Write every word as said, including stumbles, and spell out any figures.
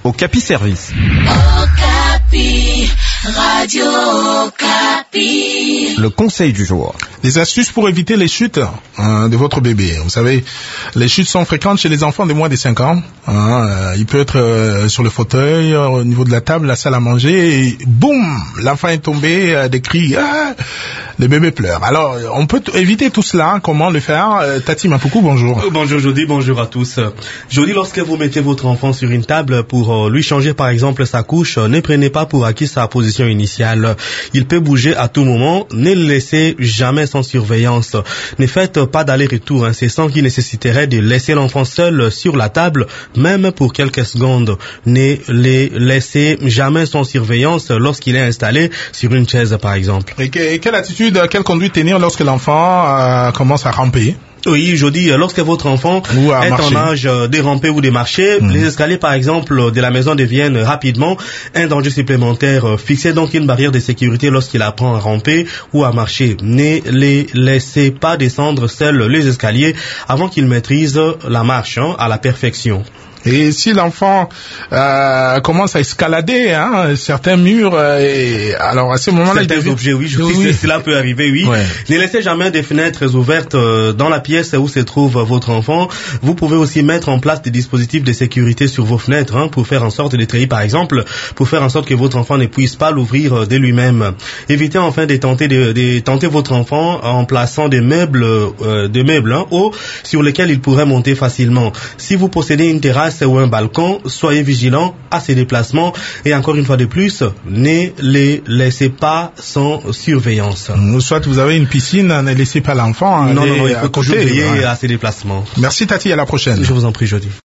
Okapi Service. Okapi, Radio Okapi. Le conseil du jour. Des astuces pour éviter les chutes hein, de votre bébé. Vous savez, les chutes sont fréquentes chez les enfants de moins de cinq ans. Hein, euh, il peut être euh, sur le fauteuil, euh, au niveau de la table, la salle à manger, et boum, l'enfant est tombé, euh, des cris, ah, le bébé pleure. Alors, on peut t- éviter tout cela. Comment le faire? euh, Tati Mapoukou, bonjour. Bonjour Jody, bonjour à tous. Jody, lorsque vous mettez votre enfant sur une table pour euh, lui changer par exemple sa couche, euh, ne prenez pas pour acquis sa position initiale. Il peut bouger à tout moment, ne le laissez jamais sans surveillance. Ne faites pas d'aller-retour incessant qui nécessiterait de laisser l'enfant seul sur la table, même pour quelques secondes. Ne les laissez jamais sans surveillance lorsqu'il est installé sur une chaise par exemple. Et, que, et quelle attitude, quelle conduite tenir lorsque l'enfant euh, commence à ramper? Oui, je dis, lorsque votre enfant est marcher. en âge de ramper ou de marcher, mmh. les escaliers, par exemple, de la maison deviennent rapidement un danger supplémentaire. Fixez donc une barrière de sécurité lorsqu'il apprend à ramper ou à marcher. Ne les laissez pas descendre seuls les escaliers avant qu'il maîtrise la marche hein, à la perfection. Et si l'enfant euh, commence à escalader hein, certains murs, euh, et alors à ce moment-là, certains il devient... objets, oui, je oui, dis oui. cela peut arriver, oui. Ouais. Ne laissez jamais des fenêtres ouvertes euh, dans la pièce où se trouve votre enfant. Vous pouvez aussi mettre en place des dispositifs de sécurité sur vos fenêtres hein, pour faire en sorte de treillis, par exemple, pour faire en sorte que votre enfant ne puisse pas l'ouvrir de lui-même. Évitez enfin de tenter de, de tenter votre enfant en plaçant des meubles, euh, des meubles hein, hauts sur lesquels il pourrait monter facilement. Si vous possédez une terrasse ou un balcon, soyez vigilants à ces déplacements et encore une fois de plus, ne les laissez pas sans surveillance. Soit vous avez une piscine, ne laissez pas l'enfant non, aller non, non, il faut à toujours côté, veiller ouais. à ces déplacements. Merci Tati, à la prochaine. Je vous en prie, Jody.